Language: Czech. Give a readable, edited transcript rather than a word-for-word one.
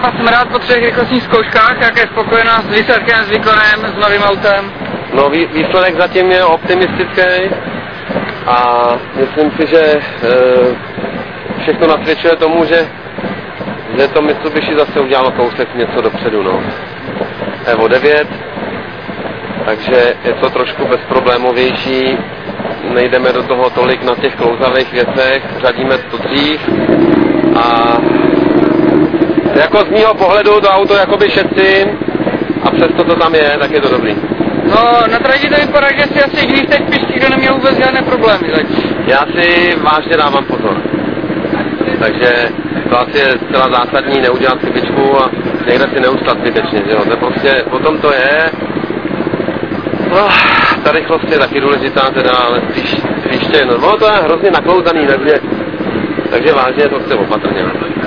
a jsem rád po 3 rychlostních zkouškách, jak je spokojená s výsledkem, s výkonem, s novým autem. No výsledek zatím je optimistický a myslím si, že všechno nasvědčuje tomu, že to Mitsubishi zase udělalo kousek něco dopředu, no. Evo 9, takže je to trošku bezproblémovější, nejdeme do toho tolik na těch klouzavých věcech, řadíme to dřív a jako z mýho pohledu to auto jakoby šetřím a přesto to tam je, tak je to dobrý. No, na trati to vypadá, že si asi když teď píští, kdo neměl vůbec žádné problémy, tak. Já si vážně dávám pozor. Takže to asi je zcela zásadní, neudělat chybičku a někde si neustat zbytečně, že jo. To prostě, potom to je. No, ta rychlost je taky důležitá teda, ale spíš to je, no to je hrozně naklouzaný, takže vážně to chce opatrně.